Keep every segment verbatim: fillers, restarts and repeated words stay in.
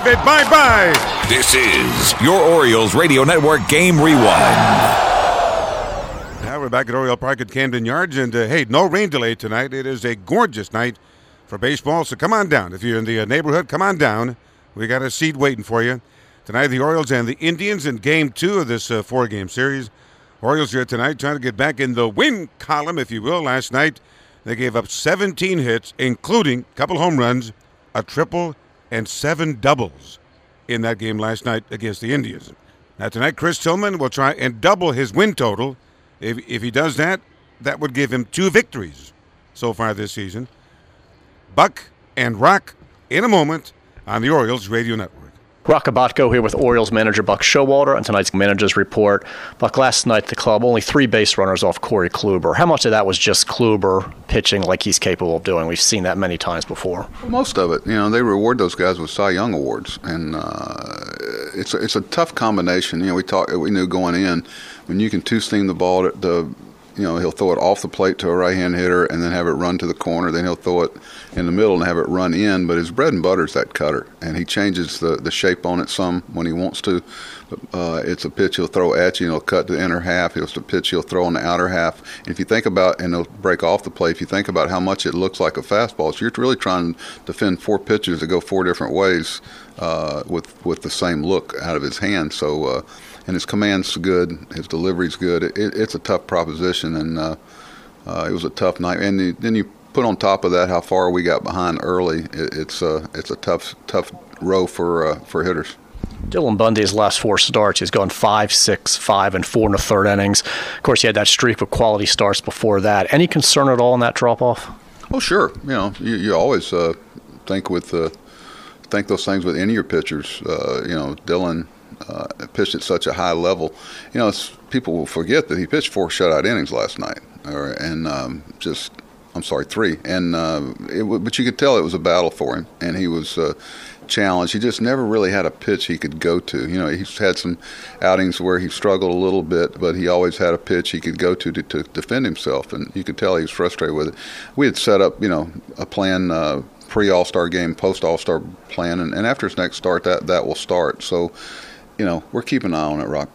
bid bye-bye. This is your Orioles Radio Network Game Rewind. Now we're back at Oriole Park at Camden Yards, and uh, hey, no rain delay tonight. It is a gorgeous night for baseball, so come on down. If you're in the uh, neighborhood, come on down. We got a seat waiting for you. Tonight, the Orioles and the Indians in game two of this uh, four-game series. Orioles here tonight trying to get back in the win column, if you will. Last night, they gave up seventeen hits, including a couple home runs, a triple, and seven doubles in that game last night against the Indians. Now, tonight, Chris Tillman will try and double his win total. If, if he does that, that would give him two victories so far this season. Buck and Rock in a moment on the Orioles Radio Network. Rock Kubatko here with Orioles manager Buck Showalter on tonight's manager's report. Buck, last night the club only three base runners off Corey Kluber. How much of that was just Kluber pitching like he's capable of doing? We've seen that many times before. Well, most of it. You know, they reward those guys with Cy Young awards, and uh, it's a, it's a tough combination. You know, we talked, we knew going in when you can two-seam the ball at the. You know, he'll throw it off the plate to a right-hand hitter and then have it run to the corner. Then he'll throw it in the middle and have it run in. But his bread and butter is that cutter, and he changes the, the shape on it some when he wants to. But, uh, it's a pitch he'll throw at you, and he'll cut the inner half. It's a pitch he'll throw on the outer half. And if you think about, and he'll break off the plate, if you think about how much it looks like a fastball, so you're really trying to defend four pitches that go four different ways uh, with, with the same look out of his hand. So, uh, and his command's good, his delivery's good. It, it, it's a tough proposition, and uh, uh, it was a tough night. And you, then you put on top of that how far we got behind early. It, it's uh, it's a tough tough row for uh, for hitters. Dylan Bundy's last four starts, he's gone five, six, five, and four in the third innings. Of course, he had that streak of quality starts before that. Any concern at all in that drop-off? Oh, sure. You know, you, you always uh, think with uh, think those things with any of your pitchers. Uh, you know, Dylan. Uh, pitched at such a high level. You know, it's, people will forget that he pitched four shutout innings last night, or, and um, just, I'm sorry, three. And uh, it, but you could tell it was a battle for him, and he was uh, challenged. He just never really had a pitch he could go to. You know, he's had some outings where he struggled a little bit, but he always had a pitch he could go to to, to defend himself, and you could tell he was frustrated with it. We had set up, you know, a plan. Uh, pre-All-Star game, post-All-Star plan, and, and after his next start, that, that will start. So, you know, we're keeping an eye on it, Rock.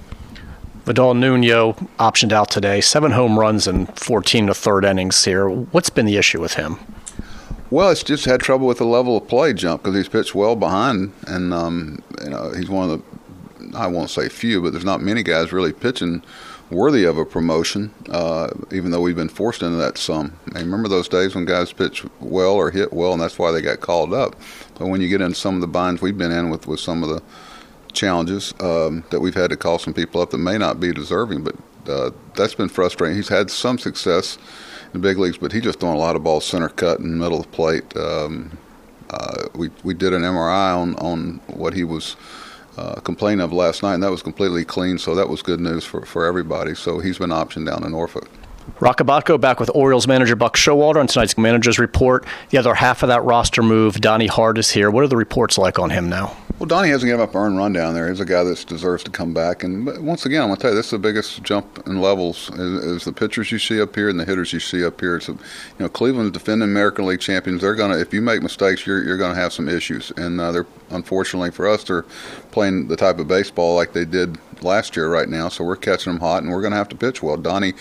Vidal Nuno optioned out today, seven home runs and fourteen to third innings here. What's been the issue with him? Well, it's just had trouble with the level of play jump because he's pitched well behind, and um, you know, he's one of the, I won't say few, but there's not many guys really pitching worthy of a promotion, uh, even though we've been forced into that some. I remember those days when guys pitch well or hit well, and that's why they got called up. But when you get in some of the binds we've been in with, with some of the challenges um, that we've had to call some people up that may not be deserving, but uh, that's been frustrating. He's had some success in the big leagues, but he's just throwing a lot of balls center cut in the middle of the plate. Um, uh, we we did an M R I on, on what he was uh, complaining of last night, and that was completely clean, so that was good news for, for everybody. So he's been optioned down in Norfolk. Rock Kubatko back with Orioles manager Buck Showalter on tonight's manager's report. The other half of that roster move, Donnie Hart is here. What are the reports like on him now? Well, Donnie hasn't given up an earned run down there. He's a guy that deserves to come back. And but once again, I'm going to tell you, this is the biggest jump in levels is, is the pitchers you see up here and the hitters you see up here. It's a, you know, Cleveland's defending American League champions. They're going to, if you make mistakes, you're you're going to have some issues. And uh, they're unfortunately for us, they're playing the type of baseball like they did last year right now. So we're catching them hot, and we're going to have to pitch well. Donnie,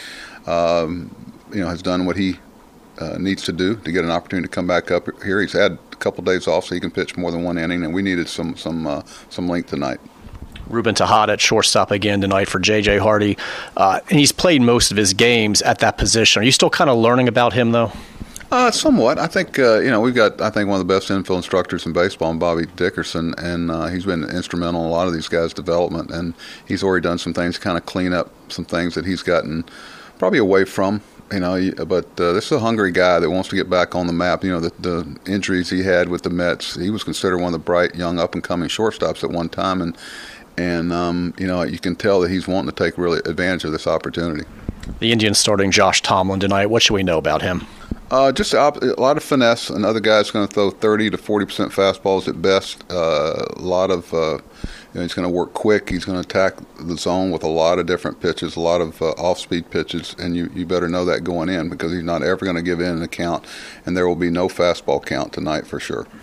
um, you know, has done what he uh, needs to do to get an opportunity to come back up here. He's had a couple days off so he can pitch more than one inning, and we needed some some uh, some length tonight. Ruben Tejada at shortstop again tonight for J J Hardy. Uh, and he's played most of his games at that position. Are you still kind of learning about him, though? Uh, somewhat. I think, uh, you know, we've got, I think, one of the best infield instructors in baseball, Bobby Dickerson, and uh, he's been instrumental in a lot of these guys' development, and he's already done some things to kind of clean up some things that he's gotten probably away from. You know, but uh, this is a hungry guy that wants to get back on the map. You know, the, the injuries he had with the Mets, he was considered one of the bright, young, up-and-coming shortstops at one time, and, and um, you know, you can tell that he's wanting to take really advantage of this opportunity. The Indians starting Josh Tomlin tonight. What should we know about him? Uh, just a lot of finesse. Another guy's going to throw thirty to forty percent fastballs at best. Uh, a lot of, uh, you know, he's going to work quick. He's going to attack the zone with a lot of different pitches, a lot of uh, off-speed pitches, and you, you better know that going in because he's not ever going to give in an account, and there will be no fastball count tonight for sure.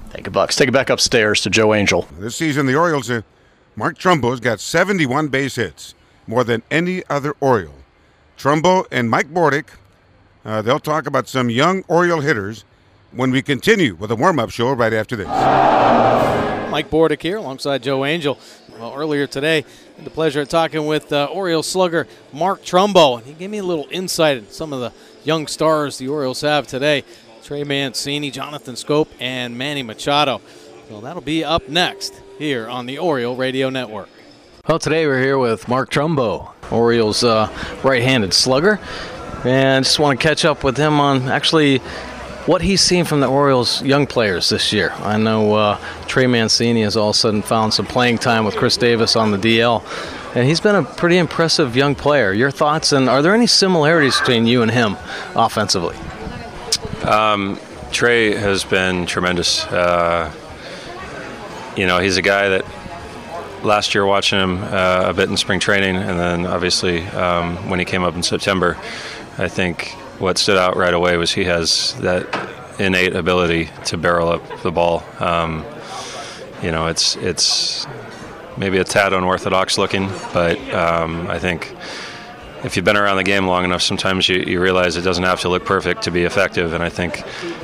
Thank you, Bucks. Take it back upstairs to Joe Angel. This season, the Orioles, uh, Mark Trumbo's got seventy-one base hits, more than any other Oriole. Trumbo and Mike Bordick, uh, they'll talk about some young Oriole hitters when we continue with a warm-up show right after this. Mike Bordick here alongside Joe Angel. Well, earlier today, I had the pleasure of talking with uh, Oriole slugger Mark Trumbo, and he gave me a little insight into some of the young stars the Orioles have today. Trey Mancini, Jonathan Schoop, and Manny Machado. So that'll be up next here on the Oriole Radio Network. Well, today we're here with Mark Trumbo, Orioles uh, right-handed slugger, and just want to catch up with him on actually what he's seen from the Orioles' young players this year. I know uh, Trey Mancini has all of a sudden found some playing time with Chris Davis on the D L, and he's been a pretty impressive young player. Your thoughts, and are there any similarities between you and him offensively? Um, Trey has been tremendous. Uh, you know, he's a guy that last year watching him uh, a bit in spring training, and then obviously um, when he came up in September, I think what stood out right away was he has that innate ability to barrel up the ball. Um, you know, it's it's maybe a tad unorthodox looking, but um, I think if you've been around the game long enough, sometimes you, you realize it doesn't have to look perfect to be effective. And I think,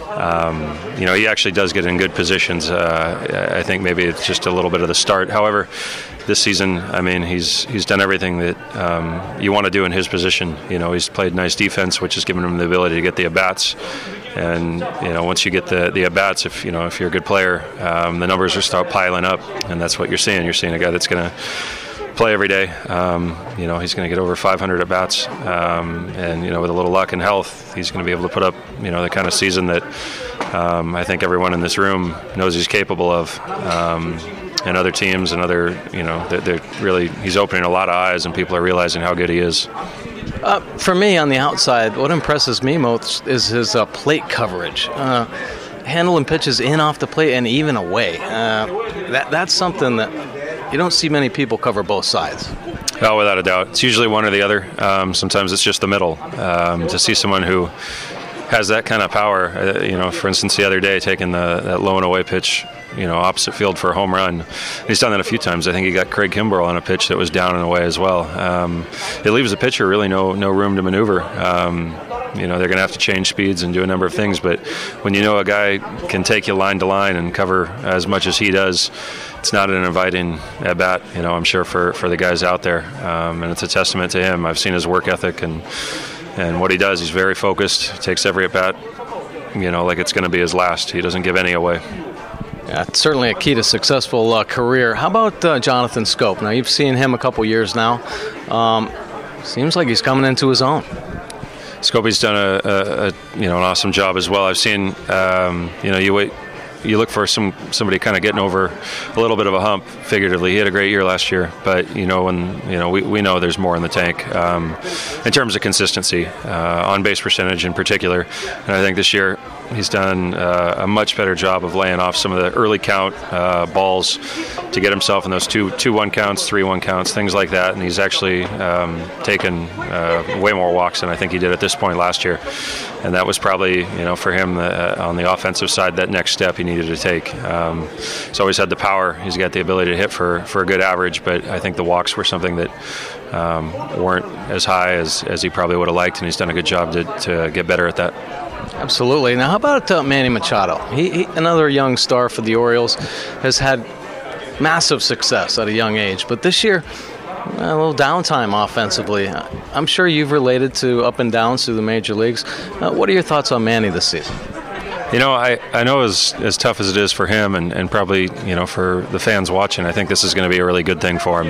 um, you know, he actually does get in good positions. Uh, I think maybe it's just a little bit of the start. However, this season, I mean, he's he's done everything that um, you want to do in his position. You know, he's played nice defense, which has given him the ability to get the at-bats. And, you know, once you get the, the at-bats, if, you know, if you're a good player, um, the numbers will start piling up. And that's what you're seeing. You're seeing a guy that's going to play every day. Um, you know, he's going to get over five hundred at bats, um, and you know, with a little luck and health, he's going to be able to put up, you know, the kind of season that um, I think everyone in this room knows he's capable of. Um, and other teams and other, you know, they're, they're really, he's opening a lot of eyes, and people are realizing how good he is. Uh, for me, on the outside, what impresses me most is his uh, plate coverage. Uh, handling pitches in off the plate and even away. Uh, that that's something that you don't see many people cover both sides. Oh, without a doubt. It's usually one or the other. Um, sometimes it's just the middle. Um, to see someone who has that kind of power, uh, you know, for instance, the other day taking the, that low and away pitch, you know, opposite field for a home run. He's done that a few times. I think he got Craig Kimbrell on a pitch that was down and away as well. Um, it leaves the pitcher really no no room to maneuver. Um, you know, they're going to have to change speeds and do a number of things, but when you know a guy can take you line to line and cover as much as he does, it's not an inviting at bat, you know, I'm sure for, for the guys out there. Um, and it's a testament to him. I've seen his work ethic and and what he does. He's very focused, takes every at bat, you know, like it's going to be his last. He doesn't give any away. Yeah, it's certainly a key to successful uh, career. How about uh, Jonathan Schoop? Now, you've seen him a couple years now. Um, seems like he's coming into his own. Scopey's done a, a, a you know an awesome job as well. I've seen um, you know you wait you look for some somebody kind of getting over a little bit of a hump figuratively. He had a great year last year, but you know when you know we, we know there's more in the tank um, in terms of consistency, uh, on base percentage in particular. And I think this year he's done uh, a much better job of laying off some of the early count uh, balls to get himself in those two two one counts, three one counts, things like that. And he's actually um, taken uh, way more walks than I think he did at this point last year. And that was probably, you know, for him uh, on the offensive side, that next step he needed to take. Um, he's always had the power. He's got the ability to hit for, for a good average, but I think the walks were something that um, weren't as high as, as he probably would have liked, and he's done a good job to, to get better at that. Absolutely. Now, how about uh, Manny Machado? He, he, another young star for the Orioles, has had massive success at a young age, but this year, a little downtime offensively. I'm sure you've related to up and downs through the major leagues. Uh, what are your thoughts on Manny this season? You know, I, I know as as tough as it is for him and, and probably, you know, for the fans watching, I think this is going to be a really good thing for him.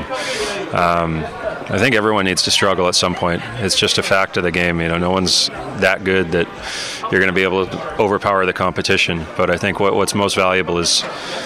Um, I think everyone needs to struggle at some point. It's just a fact of the game. You know, no one's that good that you're going to be able to overpower the competition. But I think what, what's most valuable is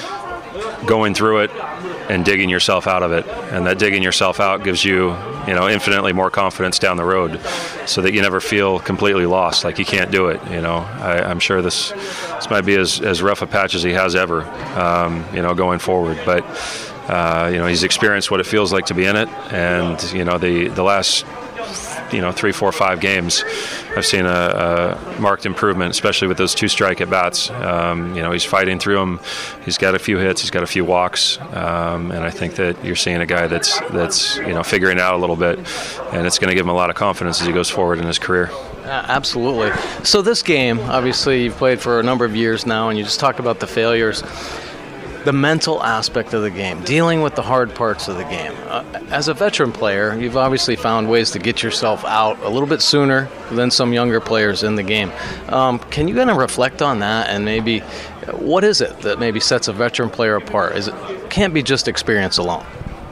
going through it and digging yourself out of it. And that digging yourself out gives you, you know, infinitely more confidence down the road so that you never feel completely lost, like you can't do it. You know, I, I'm sure this this might be as, as rough a patch as he has ever, um, you know, going forward. But, uh, you know, he's experienced what it feels like to be in it. And, you know, the, the last you know, three, four, five games, I've seen a, a marked improvement, especially with those two strike at bats. Um, you know, he's fighting through them. He's got a few hits. He's got a few walks, um, and I think that you're seeing a guy that's that's you know figuring it out a little bit, and it's going to give him a lot of confidence as he goes forward in his career. Uh, absolutely. So this game, obviously, you've played for a number of years now, and you just talked about the failures. The mental aspect of the game, dealing with the hard parts of the game. Uh, as a veteran player, you've obviously found ways to get yourself out a little bit sooner than some younger players in the game. Um, can you kind of reflect on that, and maybe what is it that maybe sets a veteran player apart? Is it can't be just experience alone?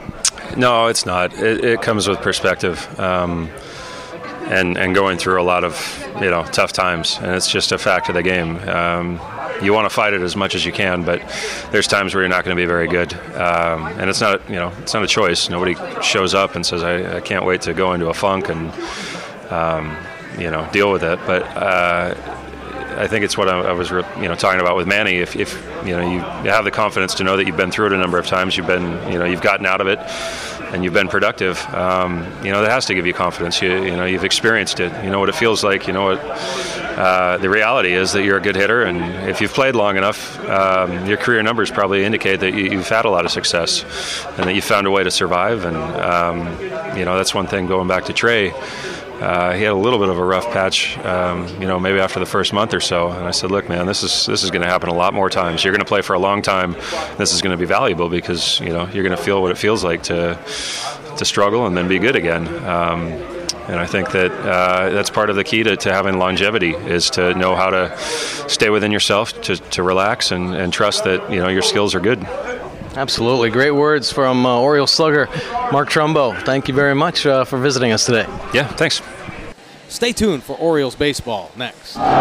No, it's not. It, it comes with perspective. Um, and, and going through a lot of, you know, tough times, and it's just a fact of the game. Um, you want to fight it as much as you can, but there's times where you're not going to be very good, um, and it's not, you know, it's not a choice. Nobody shows up and says, I, I can't wait to go into a funk and, um, you know, deal with it. But uh, I think it's what I, I was, you know, talking about with Manny. If, if you know, you, you have the confidence to know that you've been through it a number of times, you've been, you know, you've gotten out of it, and you've been productive, um, you know, that has to give you confidence. You, you know, you've experienced it. You know what it feels like. You know what uh, the reality is that you're a good hitter, and if you've played long enough, um, your career numbers probably indicate that you, you've had a lot of success and that you found a way to survive. And, um, you know, that's one thing going back to Trey. Uh, he had a little bit of a rough patch, um, you know, maybe after the first month or so. And I said, look, man, this is this is going to happen a lot more times. You're going to play for a long time. This is going to be valuable because, you know, you're going to feel what it feels like to to struggle and then be good again. Um, and I think that uh, that's part of the key to, to having longevity is to know how to stay within yourself, to, to relax and, and trust that, you know, your skills are good. Absolutely. Great words from uh, Orioles slugger Mark Trumbo. Thank you very much uh, for visiting us today. Yeah, thanks. Stay tuned for Orioles baseball next. All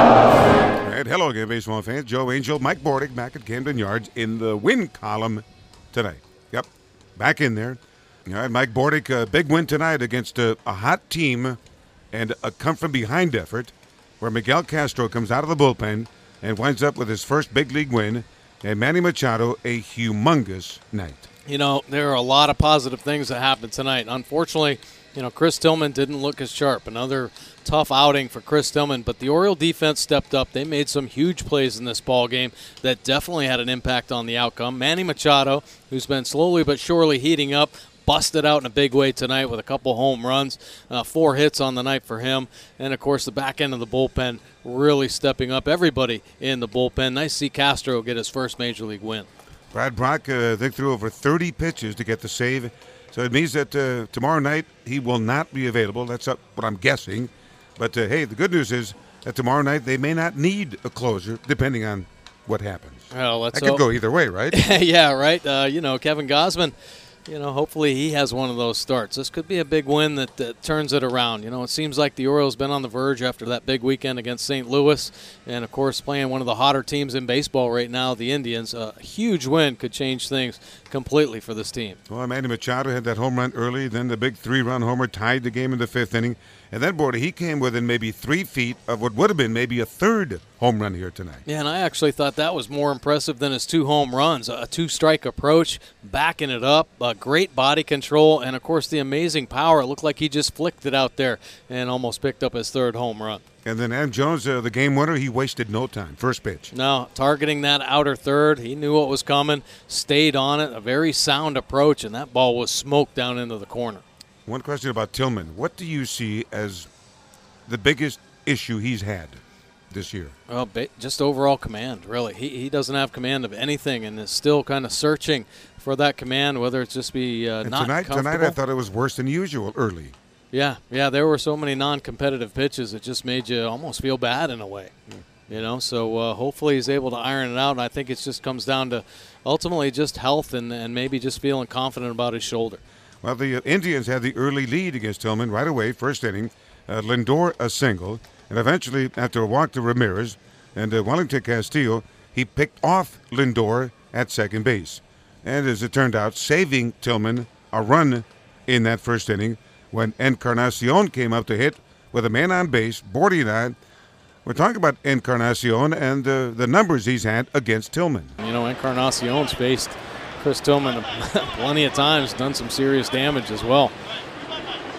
right, hello again, baseball fans. Joe Angel, Mike Bordick back at Camden Yards in the win column tonight. Yep, back in there. All right, Mike Bordick, a big win tonight against a, a hot team and a come-from-behind effort where Miguel Castro comes out of the bullpen and winds up with his first big league win. And Manny Machado, a humongous night. You know, there are a lot of positive things that happened tonight. Unfortunately, you know, Chris Tillman didn't look as sharp. Another tough outing for Chris Tillman, but the Oriole defense stepped up. They made some huge plays in this ball game that definitely had an impact on the outcome. Manny Machado, who's been slowly but surely heating up, busted out in a big way tonight with a couple home runs, uh, four hits on the night for him. And, of course, the back end of the bullpen really stepping up. Everybody in the bullpen. Nice to see Castro get his first Major League win. Brad Brock, uh, they threw over thirty pitches to get the save. So it means that uh, tomorrow night he will not be available. That's uh, what I'm guessing. But, uh, hey, the good news is that tomorrow night they may not need a closer, depending on what happens. Well, let's that could go either way, right? Yeah, right. Uh, you know, Kevin Gausman, you know, hopefully he has one of those starts. This could be a big win that, that turns it around. You know, it seems like the Orioles been on the verge after that big weekend against Saint Louis, and, of course, playing one of the hotter teams in baseball right now, the Indians. A huge win could change things completely for this team. Well, Manny Machado had that home run early, then the big three-run homer tied the game in the fifth inning. And then, Bordy, he came within maybe three feet of what would have been maybe a third home run here tonight. Yeah, and I actually thought that was more impressive than his two home runs. A two-strike approach, backing it up, uh, great body control, and, of course, the amazing power. It looked like he just flicked it out there and almost picked up his third home run. And then Adam Jones, uh, the game winner, he wasted no time. First pitch. No, targeting that outer third. He knew what was coming, stayed on it, a very sound approach, and that ball was smoked down into the corner. One question about Tillman. What do you see as the biggest issue he's had this year? Well, just overall command, really. He he doesn't have command of anything and is still kind of searching for that command, whether it's just be uh, and not tonight, comfortable. Tonight I thought it was worse than usual early. Yeah, yeah, there were so many non-competitive pitches it just made you almost feel bad in a way. Mm. You know, so uh, hopefully he's able to iron it out, and I think it just comes down to ultimately just health and, and maybe just feeling confident about his shoulder. Well, the uh, Indians had the early lead against Tillman right away, first inning. Uh, Lindor a single, and eventually after a walk to Ramirez and uh, Wellington Castillo, he picked off Lindor at second base. And as it turned out, saving Tillman a run in that first inning when Encarnacion came up to hit with a man on base. Bordy and I we're talking about Encarnacion and uh, the numbers he's had against Tillman. You know, Encarnacion's faced Chris Tillman plenty of times, done some serious damage as well.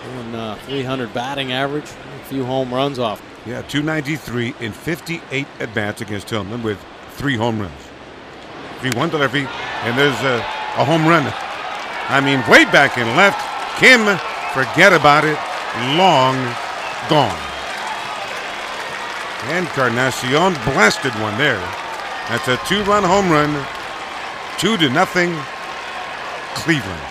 And uh, three hundred batting average, a few home runs off. Yeah, two ninety-three in fifty-eight at-bats against Tillman with three home runs. three one delivery, and there's a, a home run. I mean, way back in left. Kim, forget about it. Long gone. Encarnacion blasted one there. That's a two-run home run. Two to nothing. Cleveland.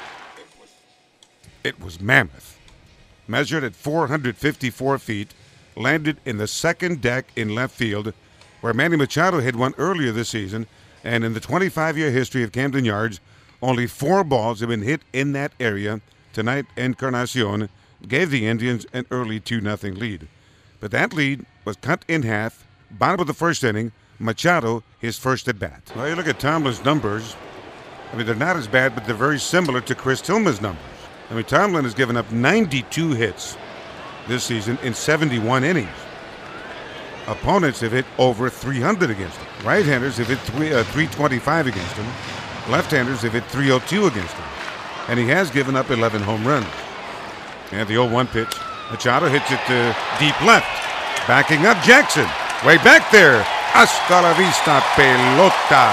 It was mammoth. Measured at four hundred fifty-four feet. Landed in the second deck in left field, where Manny Machado hit one earlier this season. And in the twenty-five-year history of Camden Yards, only four balls have been hit in that area. Tonight, Encarnacion gave the Indians an early two nothing lead. But that lead was cut in half. Bottom of the first inning, Machado, his first at bat. Well, you look at Tomlin's numbers. I mean, they're not as bad, but they're very similar to Chris Tillman's numbers. I mean, Tomlin has given up ninety-two hits this season in seventy-one innings. Opponents have hit over three hundred against him. Right-handers have hit three, uh, three twenty-five against him. Left-handers have hit three oh two against him. And he has given up eleven home runs. And the oh one pitch, Machado hits it to deep left. Backing up Jackson. Way back there. Hasta la vista, pelota.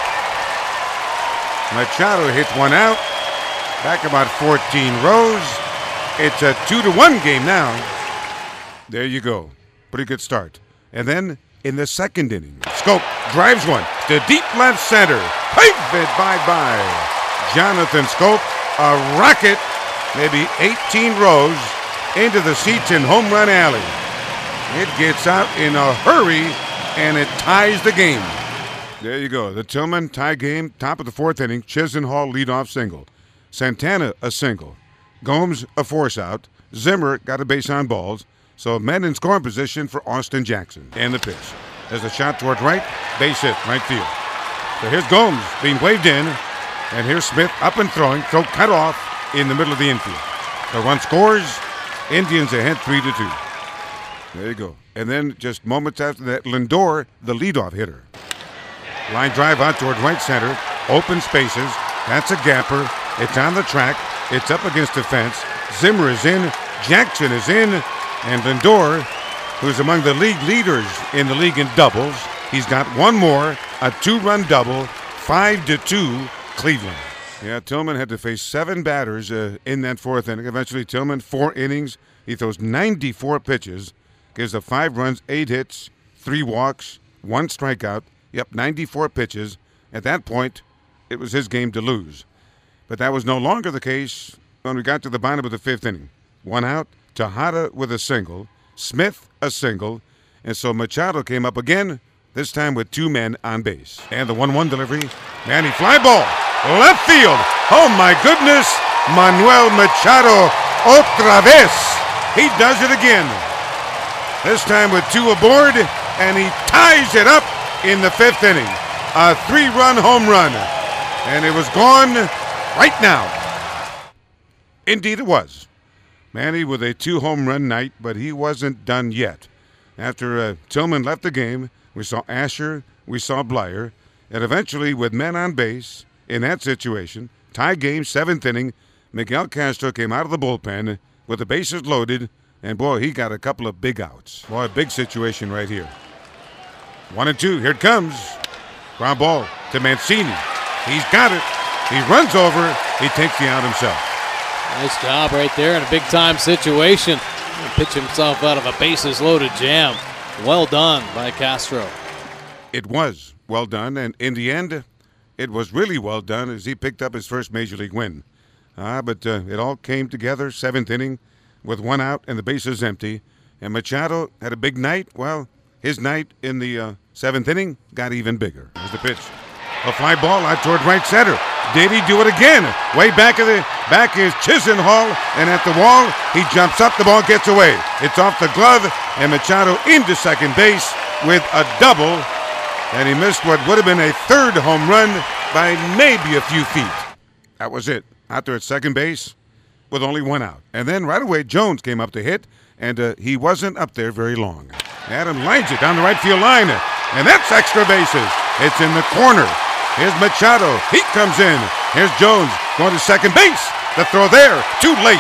Machado hits one out. Back about fourteen rows. It's a two to one game now. There you go. Pretty good start. And then in the second inning, Schoop drives one to deep left center. Pave it bye-bye. Jonathan Schoop, a rocket, maybe eighteen rows into the seats in Home Run Alley. It gets out in a hurry, and it ties the game. There you go. The Tillman tie game, top of the fourth inning. Chisenhall leadoff single. Santana a single. Gomes a force out. Zimmer got a base on balls. So men in scoring position for Austin Jackson. And the pitch. There's a shot toward right. Base hit, right field. So here's Gomes being waved in. And here's Smith up and throwing. Throw cut off in the middle of the infield. The run scores. Indians ahead three to two. There you go. And then just moments after that, Lindor, the leadoff hitter. Line drive out toward right center. Open spaces. That's a gapper. It's on the track. It's up against the fence. Zimmer is in. Jackson is in. And Lindor, who's among the league leaders in the league in doubles, he's got one more, a two-run double, five to two, Cleveland. Yeah, Tillman had to face seven batters uh, in that fourth inning. Eventually, Tillman, four innings. He throws ninety-four pitches, gives up five runs, eight hits, three walks, one strikeout. Yep, ninety-four pitches. At that point, it was his game to lose. But that was no longer the case when we got to the bottom of the fifth inning. One out. Tejada with a single, Smith a single, and so Machado came up again, this time with two men on base. And the one one delivery, Manny fly ball, left field. Oh my goodness, Manuel Machado otra vez. He does it again. This time with two aboard, and he ties it up in the fifth inning. A three-run home run, and it was gone right now. Indeed it was. Manny with a two-home run night, but he wasn't done yet. After uh, Tillman left the game, we saw Asher, we saw Blyer, and eventually with men on base in that situation, tie game, seventh inning, Miguel Castro came out of the bullpen with the bases loaded, and boy, he got a couple of big outs. Boy, a big situation right here. One and two, here it comes. Ground ball to Mancini. He's got it. He runs over, he takes the out himself. Nice job right there in a big-time situation. He'll pitch himself out of a bases-loaded jam. Well done by Castro. It was well done, and in the end, it was really well done as he picked up his first Major League win. Uh, but uh, it all came together, seventh inning, with one out and the bases empty. And Machado had a big night. Well, his night in the uh, seventh inning got even bigger. Here's the pitch. A fly ball out toward right center. Did he do it again? Way back of the back is Chisenhall, and at the wall, he jumps up, the ball gets away. It's off the glove, and Machado into second base with a double, and he missed what would have been a third home run by maybe a few feet. That was it. Out there at second base with only one out. And then right away, Jones came up to hit, and uh, he wasn't up there very long. Adam lines it down the right field line, and that's extra bases. It's in the corner. Here's Machado. He comes in. Here's Jones going to second base. The throw there. Too late.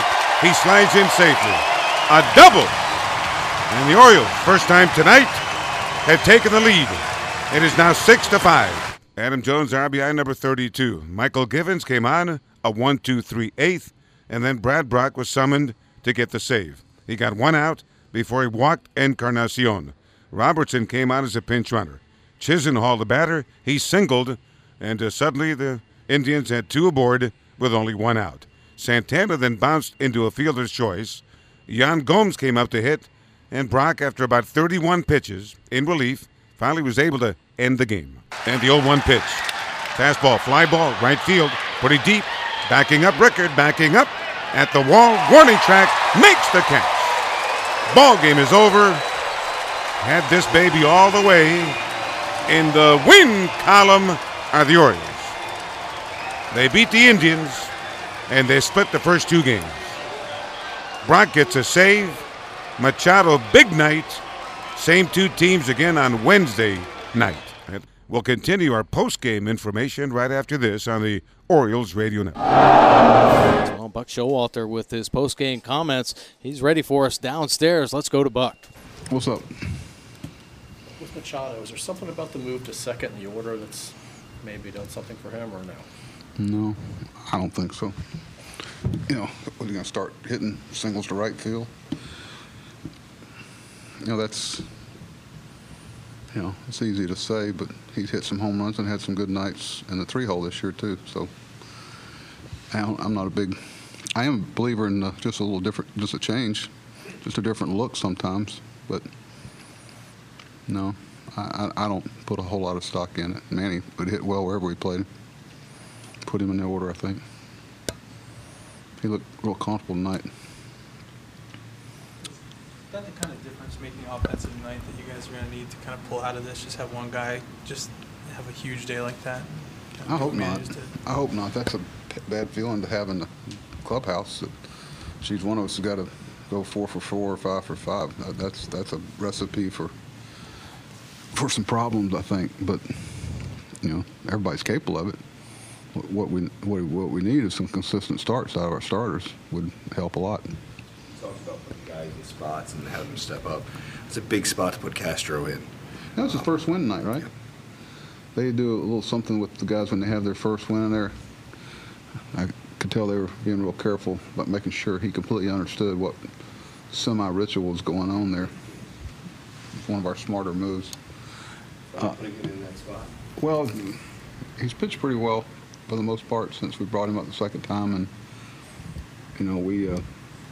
He slides in safely. A double. And the Orioles, first time tonight, have taken the lead. It is now six to five. Adam Jones, R B I number thirty-two. Michael Givens came on a one two three eighth, and then Brad Brock was summoned to get the save. He got one out before he walked Encarnacion. Robertson came on as a pinch runner. Chisenhall, the batter, he singled, and uh, suddenly the Indians had two aboard with only one out. Santana then bounced into a fielder's choice. Jan Gomes came up to hit, and Brock, after about thirty-one pitches in relief, finally was able to end the game. And the oh one pitch. Fastball, fly ball, right field, pretty deep. Backing up Rickard, backing up at the wall. Warning track, makes the catch. Ball game is over. Had this baby all the way. In the win column are the Orioles. They beat the Indians, and they split the first two games. Brock gets a save. Machado, big night. Same two teams again on Wednesday night. We'll continue our post-game information right after this on the Orioles Radio Network. Well, Buck Showalter with his post-game comments. He's ready for us downstairs. Let's go to Buck. What's up? With Machado, is there something about the move to second in the order that's maybe done something for him or no? No, I don't think so. You know, we're going to start hitting singles to right field. You know, that's, you know, it's easy to say, but he's hit some home runs and had some good nights in the three-hole this year, too. So I don't, I'm not a big – I am a believer in uh, just a little different – just a change, just a different look sometimes. But, no, I, I, I don't put a whole lot of stock in it. Manny would hit well wherever we played him. Put him in the order, I think. He looked real comfortable tonight. Is that the kind of difference making offensive night that you guys are going to need to kind of pull out of this? Just have one guy just have a huge day like that? Kind of I hope not. to- I hope not. That's a p- bad feeling to have in the clubhouse. That she's one of us who's got to go four for four or five for five. That- That's that's a recipe for for some problems, I think. But you know, everybody's capable of it. What what we what, what we need is some consistent starts out of our starters would help a lot. Talked about putting guys in spots and having them step up. It's a big spot to put Castro in. That was his first win tonight, right? Yep. They do a little something with the guys when they have their first win in there. I could tell they were being real careful about making sure he completely understood what semi-ritual was going on there. It's one of our smarter moves. Uh, putting him in that spot. Well, he's pitched pretty well for the most part since we brought him up the second time, and you know we. Uh,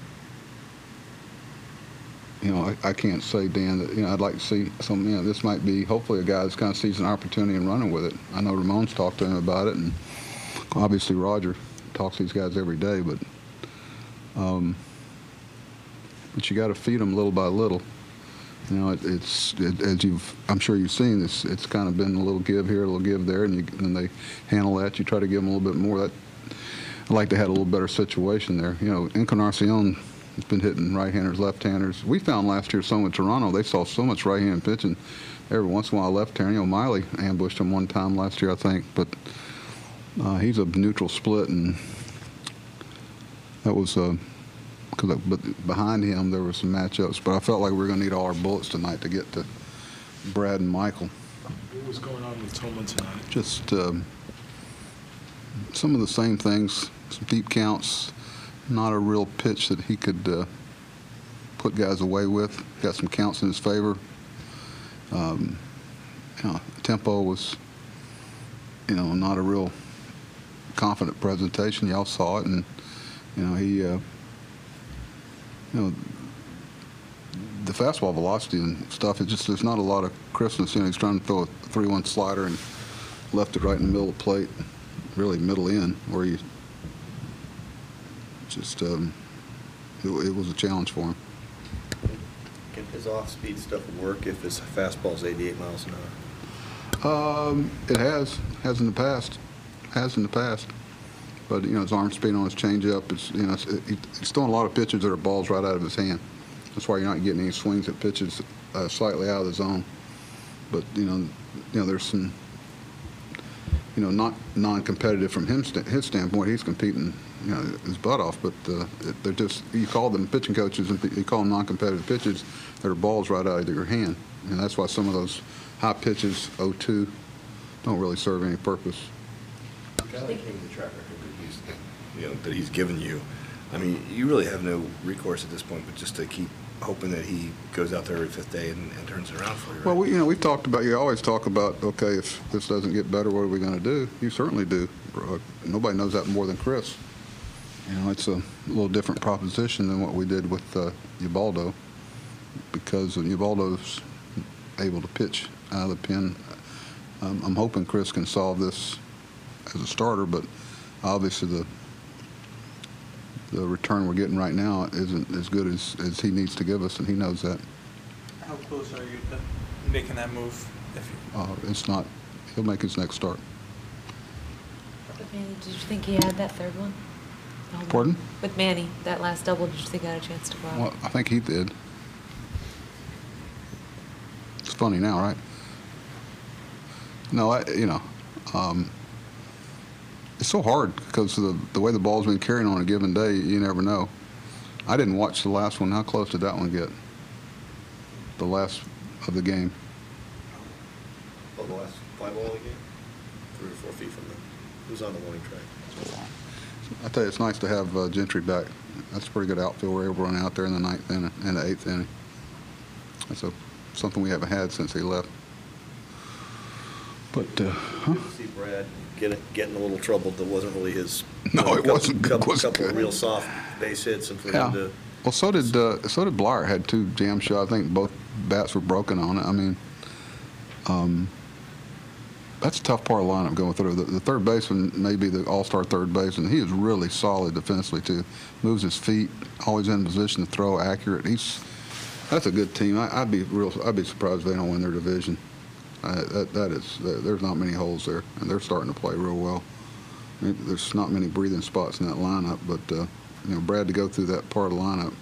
You know, I, I can't say, Dan, that, you know, I'd like to see some, you know, this might be hopefully a guy that's kind of sees an opportunity and running with it. I know Ramon's talked to him about it, and obviously Roger talks to these guys every day, but um, but you got to feed them little by little. You know, it, it's, it, as you've, I'm sure you've seen this, it's kind of been a little give here, a little give there, and, you, and they handle that. You try to give them a little bit more. That I'd like to have a little better situation there. You know, Encarnacion has been hitting right-handers, left-handers. We found last year some in Toronto, they saw so much right-hand pitching. Every once in a while, left-hander. You know, Miley ambushed him one time last year, I think. But uh, he's a neutral split, and that was uh, cause I, but behind him there were some matchups. But I felt like we were going to need all our bullets tonight to get to Brad and Michael. What was going on with Tillman tonight? Just um, some of the same things, some deep counts. Not a real pitch that he could uh, put guys away with. Got some counts in his favor. Um, you know, tempo was, you know, not a real confident presentation. Y'all saw it, and you know he, uh, you know, the fastball velocity and stuff. It just there's not a lot of crispness. You know, he's trying to throw a three one slider and left it right in the middle of the plate, really middle in, where you. Just, um, it, it was a challenge for him. Can his off-speed stuff work if his fastball's eighty-eight miles an hour? Um, it has, has in the past, has in the past. But you know, his arm speed on his changeup, it's you know, it's, it, he's throwing a lot of pitches that are balls right out of his hand. That's why you're not getting any swings at pitches uh, slightly out of the zone. But you know, you know, there's some you know, not non-competitive from him st- his standpoint. He's competing, you know, his butt off. But uh, they're just, you call them pitching coaches and you call them non-competitive pitches. They're balls right out of your hand, and that's why some of those high pitches, oh two, don't really serve any purpose. Kind of like the track record that he's, you know, that he's given you. I mean, you really have no recourse at this point, but just to keep hoping that he goes out there every fifth day and, and turns it around for you. Right? Well, we, you know, we've talked about. You always talk about, okay, if this doesn't get better, what are we going to do? You certainly do. Uh, nobody knows that more than Chris. You know, it's a little different proposition than what we did with uh, Ubaldo, because Ubaldo's able to pitch out of the pen. Um, I'm hoping Chris can solve this as a starter, but obviously the the return we're getting right now isn't as good as, as he needs to give us, and he knows that. How close are you to making that move? If you... Uh, it's not. He'll make his next start. With Manny, did you think he had that third one? Oh, Pardon? With Manny, that last double, did you think he had a chance to go out? Well, I think he did. It's funny now, right? No, I, you know, um, it's so hard because of the, the way the ball's been carrying on a given day, you never know. I didn't watch the last one. How close did that one get? The last of the game. Oh, the last five ball of the game? Three or four feet from them. Who's on the warning track? I tell you, it's nice to have uh, Gentry back. That's a pretty good outfield. We're able to run out there in the ninth inning and the eighth inning. That's a, something we haven't had since he left. But, uh, huh? Good to see Brad get it, get in a little trouble that wasn't really his. No, you know, it couple, wasn't. Couple, wasn't couple good. of real soft base hits, and for Yeah. him to. Well, so did uh, so did Blyer. Had two jam shots. I think both bats were broken on it. I mean, um, that's a tough part of the lineup going through. The, the third baseman may be the all-star third baseman. He is really solid defensively too. Moves his feet, always in position to throw, accurate. He's that's a good team. I, I'd be real. I'd be surprised if they don't win their division. Uh, that that is. There's not many holes there, and they're starting to play real well. I mean, there's not many breathing spots in that lineup, but. Uh, You know, Brad to go through that part of the lineup.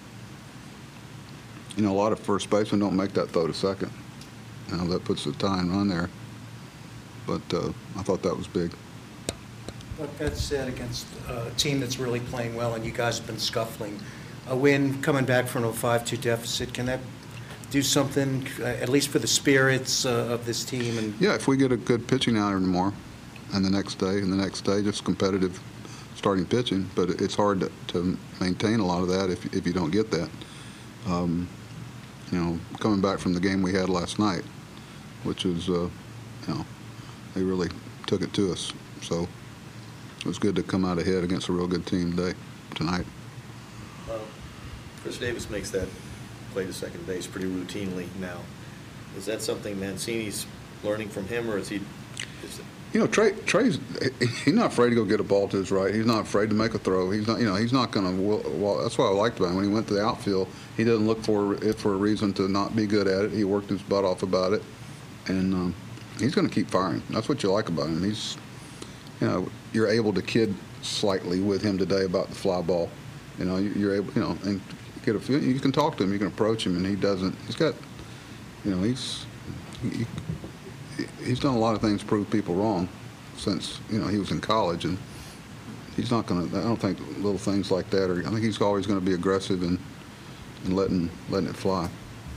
You know, a lot of first basemen don't make that throw to second. You know, that puts the tie and run there. But uh, I thought that was big. Like that said, against a team that's really playing well, and you guys have been scuffling, a win coming back from a five two deficit, can that do something, uh, at least for the spirits uh, of this team? And yeah, if we get a good pitching out of tomorrow, and the next day, and the next day, just competitive starting pitching, but it's hard to, to maintain a lot of that if, if you don't get that. Um, you know, coming back from the game we had last night, which was, uh, you know, they really took it to us. So it was good to come out ahead against a real good team today, tonight. Well, Chris Davis makes that play to second base pretty routinely now. Is that something Mancini's learning from him, or is he? Is it, You know, Trey, Trey's he's not afraid to go get a ball to his right. He's not afraid to make a throw. He's not, you know, he's not going to. Well, that's what I liked about him. When he went to the outfield, he didn't look for it for a reason to not be good at it. He worked his butt off about it, and um, he's going to keep firing. That's what you like about him. He's, you know, you're able to kid slightly with him today about the fly ball. You know, you're able, you know, and get a feel. You can talk to him. You can approach him, and he doesn't. He's got, you know, he's. He, He's done a lot of things to prove people wrong since, you know, he was in college, and he's not going to, I don't think little things like that are, I think he's always going to be aggressive and, and letting, letting it fly.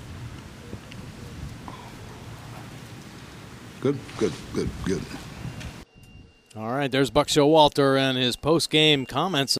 Good, good, good, good. All right, there's Buck Showalter and his post-game comments.